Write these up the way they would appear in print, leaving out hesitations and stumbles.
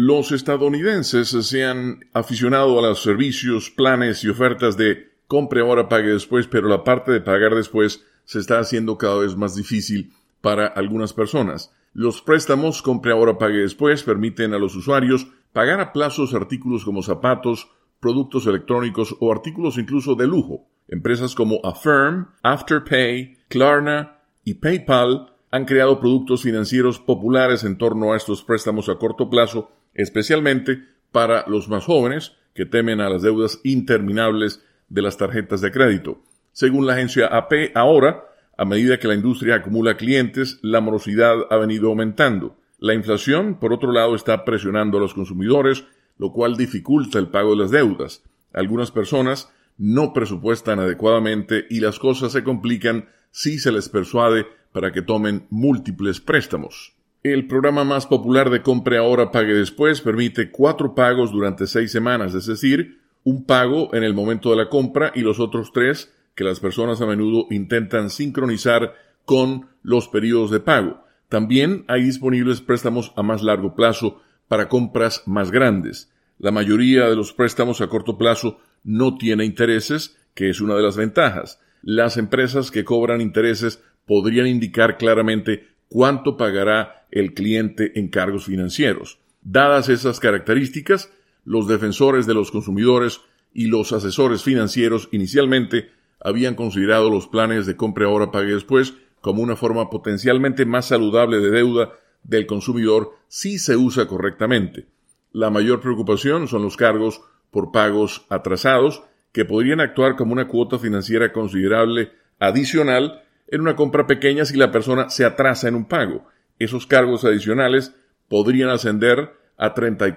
Los estadounidenses se han aficionado a los servicios, planes y ofertas de compre ahora, pague después, pero la parte de pagar después se está haciendo cada vez más difícil para algunas personas. Los préstamos compre ahora, pague después permiten a los usuarios pagar a plazos artículos como zapatos, productos electrónicos o artículos incluso de lujo. Empresas como Affirm, Afterpay, Klarna y PayPal han creado productos financieros populares en torno a estos préstamos a corto plazo, especialmente para los más jóvenes que temen a las deudas interminables de las tarjetas de crédito. Según la agencia AP, ahora, a medida que la industria acumula clientes, la morosidad ha venido aumentando. La inflación, por otro lado, está presionando a los consumidores, lo cual dificulta el pago de las deudas. Algunas personas no presupuestan adecuadamente y las cosas se complican si se les persuade para que tomen múltiples préstamos. El programa más popular de compre ahora, pague después permite 4 pagos durante 6 semanas, es decir, un pago en el momento de la compra y los otros 3 que las personas a menudo intentan sincronizar con los periodos de pago. También hay disponibles préstamos a más largo plazo para compras más grandes. La mayoría de los préstamos a corto plazo no tiene intereses, que es una de las ventajas. Las empresas que cobran intereses podrían indicar claramente cuánto pagará el cliente en cargos financieros. Dadas esas características, los defensores de los consumidores y los asesores financieros inicialmente habían considerado los planes de compre ahora, pague después como una forma potencialmente más saludable de deuda del consumidor si se usa correctamente. La mayor preocupación son los cargos por pagos atrasados, que podrían actuar como una cuota financiera considerable adicional en una compra pequeña si la persona se atrasa en un pago. Esos cargos adicionales podrían ascender a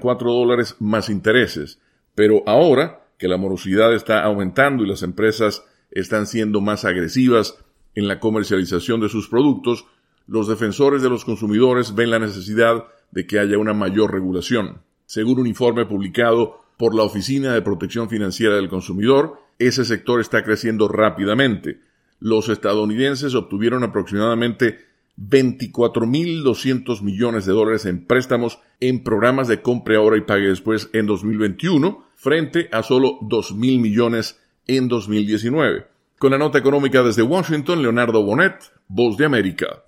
$34 más intereses. Pero ahora que la morosidad está aumentando y las empresas están siendo más agresivas en la comercialización de sus productos, los defensores de los consumidores ven la necesidad de que haya una mayor regulación. Según un informe publicado por la Oficina de Protección Financiera del Consumidor, ese sector está creciendo rápidamente. Los estadounidenses obtuvieron aproximadamente $24.200 millones en préstamos en programas de compre ahora y pague después en 2021, frente a solo $2.000 millones en 2019. Con la nota económica desde Washington, Leonardo Bonet, Voz de América.